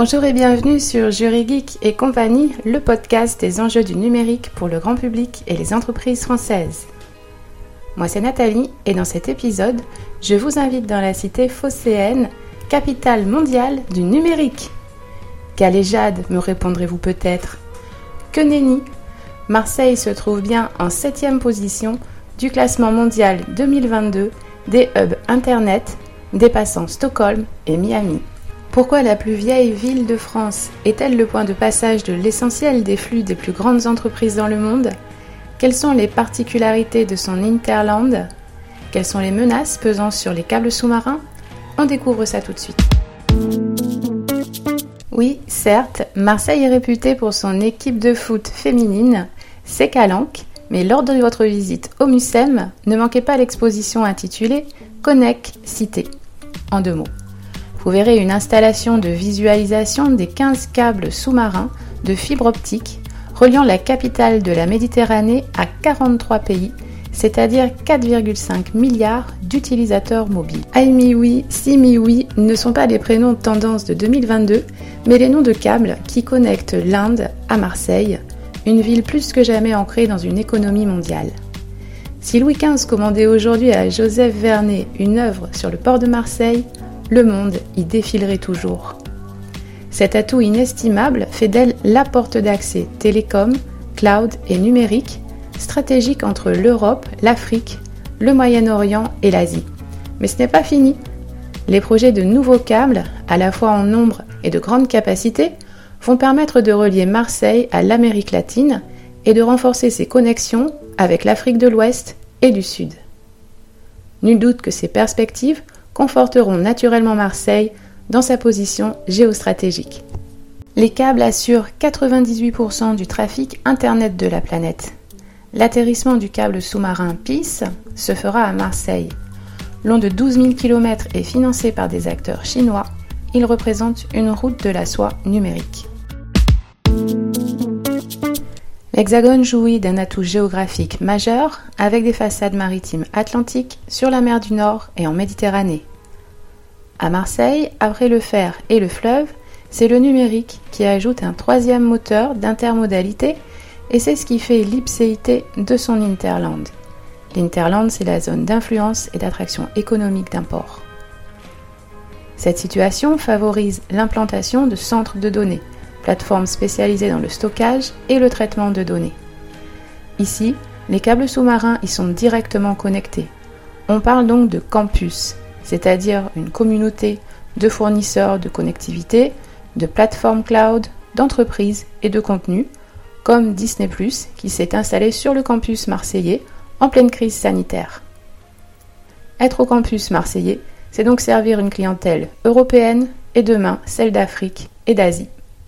Bonjour et bienvenue sur Jurigeek et compagnie, le podcast des enjeux du numérique pour le grand public et les entreprises françaises. Moi c'est Nathalie et dans cet épisode, je vous invite dans la cité phocéenne, capitale mondiale du numérique. Galéjade, me répondrez-vous peut-être. Que nenni, Marseille se trouve bien en 7e position du classement mondial 2022 des hubs internet, dépassant Stockholm et Miami. Pourquoi la plus vieille ville de France est-elle le point de passage de l'essentiel des flux des plus grandes entreprises dans le monde ? Quelles sont les particularités de son hinterland ? Quelles sont les menaces pesant sur les câbles sous-marins ? On découvre ça tout de suite. Oui, certes, Marseille est réputée pour son équipe de foot féminine, c'est Calanque, mais lors de votre visite au MUSEM, ne manquez pas l'exposition intitulée « Connect Cité », en 2 mots. Vous verrez une installation de visualisation des 15 câbles sous-marins de fibre optique reliant la capitale de la Méditerranée à 43 pays, c'est-à-dire 4,5 milliards d'utilisateurs mobiles. iMiWi, SiMiWi ne sont pas les prénoms tendance de 2022, mais les noms de câbles qui connectent l'Inde à Marseille, une ville plus que jamais ancrée dans une économie mondiale. Si Louis XV commandait aujourd'hui à Joseph Vernet une œuvre sur le port de Marseille, le monde y défilerait toujours. Cet atout inestimable fait d'elle la porte d'accès télécom, cloud et numérique, stratégique entre l'Europe, l'Afrique, le Moyen-Orient et l'Asie. Mais ce n'est pas fini. Les projets de nouveaux câbles, à la fois en nombre et de grande capacité, vont permettre de relier Marseille à l'Amérique latine et de renforcer ses connexions avec l'Afrique de l'Ouest et du Sud. Nul doute que ces perspectives conforteront naturellement Marseille dans sa position géostratégique. Les câbles assurent 98% du trafic Internet de la planète. L'atterrissement du câble sous-marin PIS se fera à Marseille. Long de 12 000 km et financé par des acteurs chinois, il représente une route de la soie numérique. L'Hexagone jouit d'un atout géographique majeur avec des façades maritimes atlantiques sur la mer du Nord et en Méditerranée. À Marseille, après le fer et le fleuve, c'est le numérique qui ajoute un 3e moteur d'intermodalité et c'est ce qui fait l'ipséité de son hinterland. L'interland, c'est la zone d'influence et d'attraction économique d'un port. Cette situation favorise l'implantation de centres de données, plateformes spécialisées dans le stockage et le traitement de données. Ici, les câbles sous-marins y sont directement connectés. On parle donc de campus, c'est-à-dire une communauté de fournisseurs de connectivité, de plateformes cloud, d'entreprises et de contenus, comme Disney+, qui s'est installé sur le campus marseillais en pleine crise sanitaire. Être au campus marseillais, c'est donc servir une clientèle européenne et demain celle d'Afrique et d'Asie.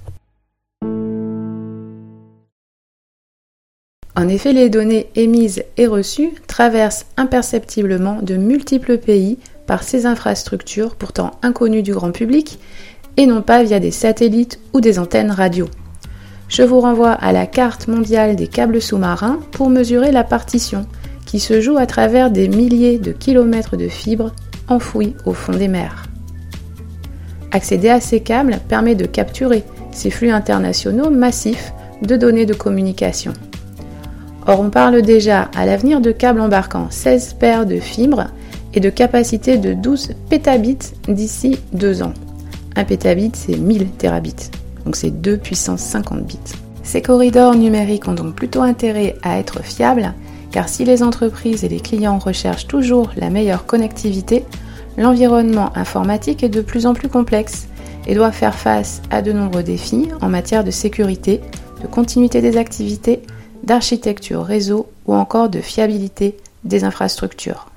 En effet, les données émises et reçues traversent imperceptiblement de multiples pays par ces infrastructures pourtant inconnues du grand public et non pas via des satellites ou des antennes radio. Je vous renvoie à la carte mondiale des câbles sous-marins pour mesurer la partition qui se joue à travers des milliers de kilomètres de fibres enfouies au fond des mers. Accéder à ces câbles permet de capturer ces flux internationaux massifs de données de communication. Or, on parle déjà à l'avenir de câbles embarquant 16 paires de fibres et de capacité de 12 pétabits d'ici 2 ans. 1 pétabit, c'est 1000 terabits, donc c'est 2 puissance 50 bits. Ces corridors numériques ont donc plutôt intérêt à être fiables, car si les entreprises et les clients recherchent toujours la meilleure connectivité, l'environnement informatique est de plus en plus complexe et doit faire face à de nombreux défis en matière de sécurité, de continuité des activités, d'architecture réseau ou encore de fiabilité des infrastructures.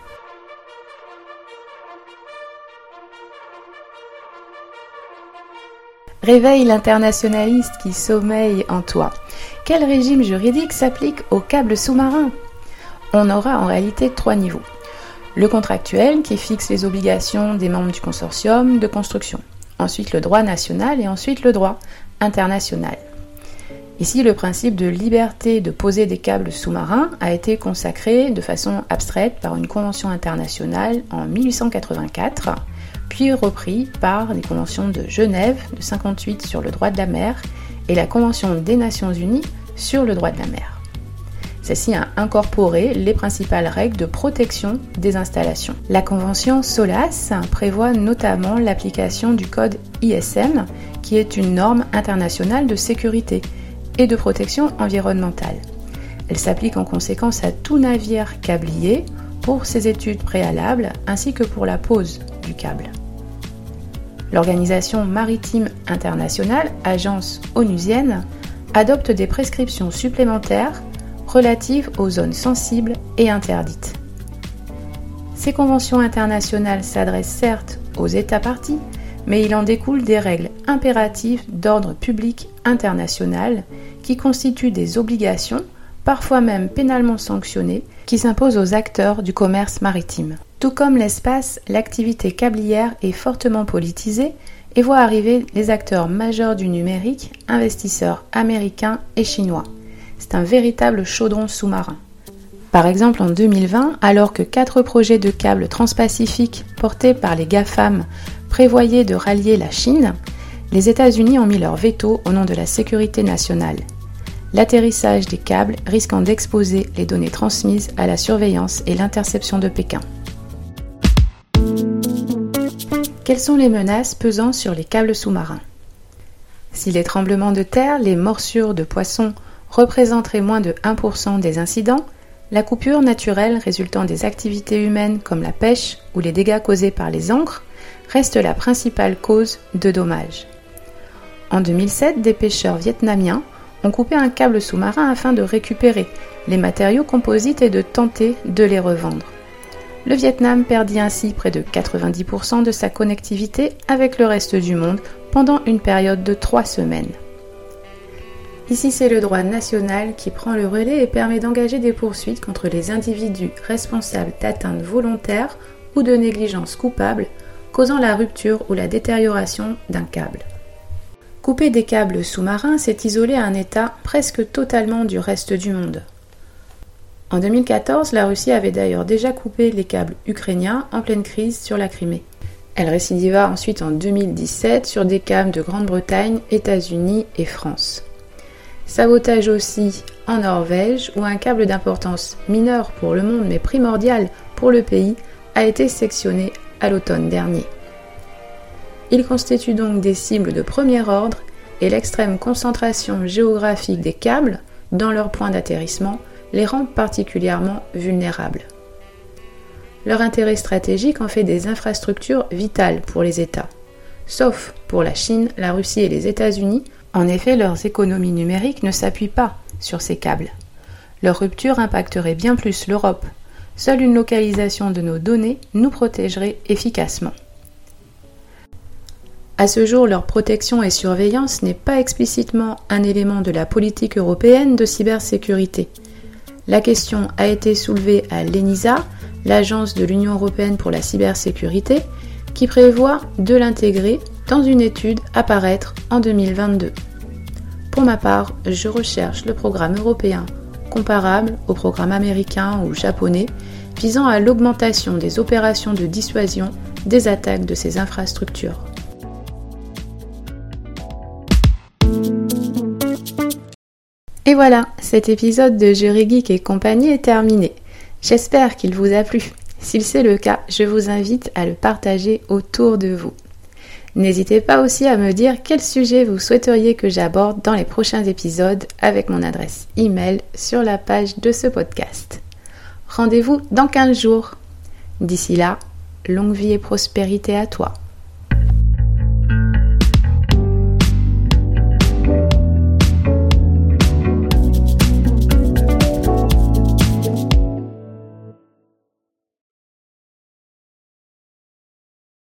Réveille l'internationaliste qui sommeille en toi. Quel régime juridique s'applique aux câbles sous-marins ? On aura en réalité 3 niveaux. Le contractuel qui fixe les obligations des membres du consortium de construction. Ensuite le droit national et ensuite le droit international. Ici, le principe de liberté de poser des câbles sous-marins a été consacré de façon abstraite par une convention internationale en 1884, puis puis repris par les conventions de Genève de 58 sur le droit de la mer et la Convention des Nations Unies sur le droit de la mer. Celle-ci a incorporé les principales règles de protection des installations. La convention SOLAS prévoit notamment l'application du code ISM, qui est une norme internationale de sécurité et de protection environnementale. Elle s'applique en conséquence à tout navire câblier pour ses études préalables ainsi que pour la pose du câble. L'Organisation maritime internationale, agence onusienne, adopte des prescriptions supplémentaires relatives aux zones sensibles et interdites. Ces conventions internationales s'adressent certes aux États parties, mais il en découle des règles impératives d'ordre public international qui constituent des obligations, parfois même pénalement sanctionnées, qui s'imposent aux acteurs du commerce maritime. Tout comme l'espace, l'activité câblière est fortement politisée et voit arriver les acteurs majeurs du numérique, investisseurs américains et chinois. C'est un véritable chaudron sous-marin. Par exemple, en 2020, alors que 4 projets de câbles transpacifiques portés par les GAFAM prévoyaient de rallier la Chine, les États-Unis ont mis leur veto au nom de la sécurité nationale. L'atterrissage des câbles risquant d'exposer les données transmises à la surveillance et l'interception de Pékin. Quelles sont les menaces pesant sur les câbles sous-marins ? Si les tremblements de terre, les morsures de poissons représenteraient moins de 1% des incidents, la coupure naturelle résultant des activités humaines comme la pêche ou les dégâts causés par les ancres reste la principale cause de dommages. En 2007, des pêcheurs vietnamiens ont coupé un câble sous-marin afin de récupérer les matériaux composites et de tenter de les revendre. Le Vietnam perdit ainsi près de 90% de sa connectivité avec le reste du monde pendant une période de 3 semaines. Ici, c'est le droit national qui prend le relais et permet d'engager des poursuites contre les individus responsables d'atteintes volontaires ou de négligences coupables causant la rupture ou la détérioration d'un câble. Couper des câbles sous-marins, c'est isoler un État presque totalement du reste du monde. En 2014, la Russie avait d'ailleurs déjà coupé les câbles ukrainiens en pleine crise sur la Crimée. Elle récidiva ensuite en 2017 sur des câbles de Grande-Bretagne, États-Unis et France. Sabotage aussi en Norvège, où un câble d'importance mineure pour le monde mais primordial pour le pays a été sectionné à l'automne dernier. Ils constituent donc des cibles de premier ordre et l'extrême concentration géographique des câbles dans leur point d'atterrissement les rend particulièrement vulnérables. Leur intérêt stratégique en fait des infrastructures vitales pour les États, sauf pour la Chine, la Russie et les États-Unis. En effet, leurs économies numériques ne s'appuient pas sur ces câbles. Leur rupture impacterait bien plus l'Europe. Seule une localisation de nos données nous protégerait efficacement. À ce jour, leur protection et surveillance n'est pas explicitement un élément de la politique européenne de cybersécurité. La question a été soulevée à l'ENISA, l'agence de l'Union européenne pour la cybersécurité, qui prévoit de l'intégrer dans une étude à paraître en 2022. Pour ma part, je recherche le programme européen comparable au programme américain ou japonais visant à l'augmentation des opérations de dissuasion des attaques de ces infrastructures. Et voilà, cet épisode de Jury Geek et compagnie est terminé. J'espère qu'il vous a plu. Si c'est le cas, je vous invite à le partager autour de vous. N'hésitez pas aussi à me dire quel sujet vous souhaiteriez que j'aborde dans les prochains épisodes avec mon adresse email sur la page de ce podcast. Rendez-vous dans 15 jours. D'ici là, longue vie et prospérité à toi.